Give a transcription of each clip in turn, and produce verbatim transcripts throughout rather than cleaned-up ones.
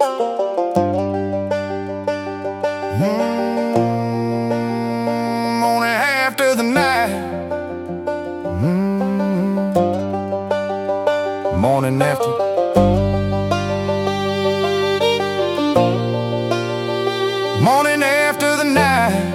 Mm, morning after the night. Mm, morning after. Morning after the night.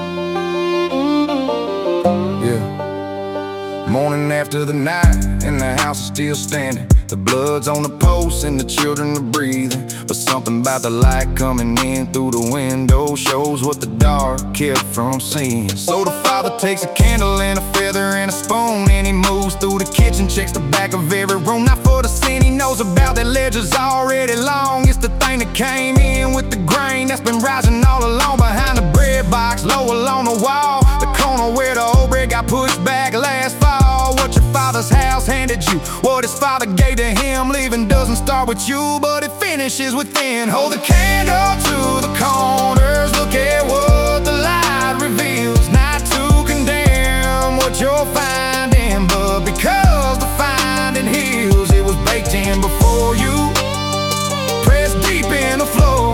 Yeah. Morning after the night, and the house is still standing. The blood's on the post and the children are breathing. But something about the light coming in through the window shows what the dark kept from seeing. So the father takes a candle and a feather and a spoon, and he moves through the kitchen, checks the back of every room. Not for the sin he knows about, that ledger's already long. It's the thing that came in with the grain that's been rising all along. Behind the bread box, low along the wall, the corner where the old bread got pushed back last fall. What your father's house handed you, what his father gave to him, leaving doesn't start with you, but it finishes within. Hold the candle to the corners, look at what the light reveals. Not to condemn what you're finding, but because the finding heals. It was baked in before you, pressed deep in the floor,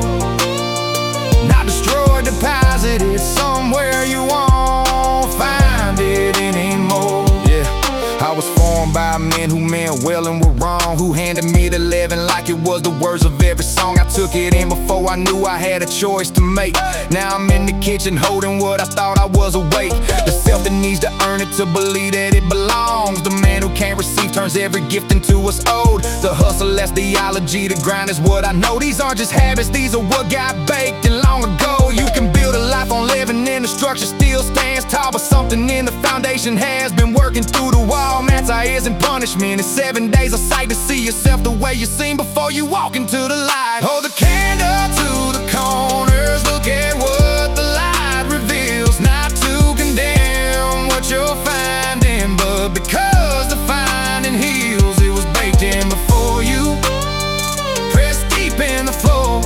not destroyed, deposited somewhere you won't find it anymore. I was formed by men who meant well and were wrong, who handed me the living like it was the words of every song. I took it in before I knew I had a choice to make. Now I'm in the kitchen holding what I thought I was awake. The self that needs to earn it to believe that it belongs. The man who can't receive turns every gift into what's owed. The hustle, that's theology, the grind is what I know. These aren't just habits, these are what got baked in long ago. You can build a life on living and the structure still stands tall, but something in the foundation has been working through the wall. That's how isn't punishment. It's seven days of sight to see yourself the way you seen before you walk into the light. Hold the candle to the corners, look at what the light reveals. Not to condemn what you're finding, but because the finding heals. It was baked in before you, pressed deep in the floor,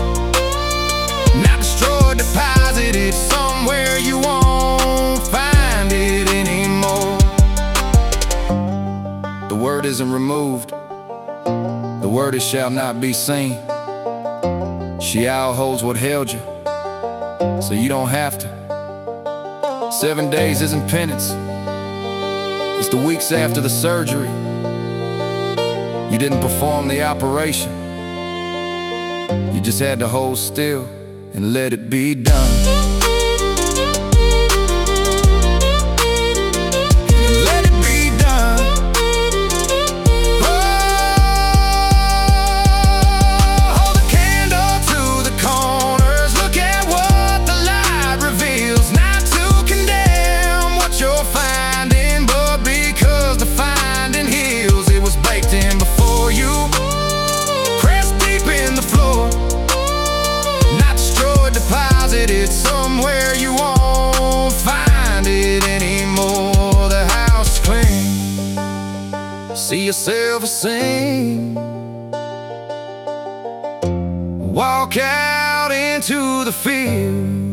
not destroyed, deposited somewhere you won't find it anymore. The word isn't removed, the word is shall not be seen. Sheol holds what held you, so you don't have to. Seven days isn't penance, it's the weeks after the surgery. You didn't perform the operation, you just had to hold still and let it be done. It's somewhere you won't find it anymore. The house is clean, see yourself a scene. Walk out into the field,